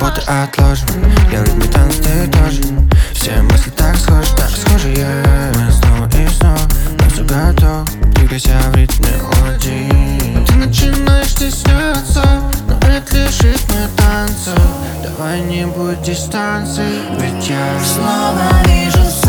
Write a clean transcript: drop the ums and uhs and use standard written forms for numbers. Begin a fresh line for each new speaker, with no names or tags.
работы отложим. Я в ритме танц, ты тоже. Все мысли так схожие. Мы снова и снова, но все готов. Двигайся в ритме мелодии. Ты начинаешь стесняться, но это лишь ритм танца. Давай не будь дистанции, ведь я
снова вижу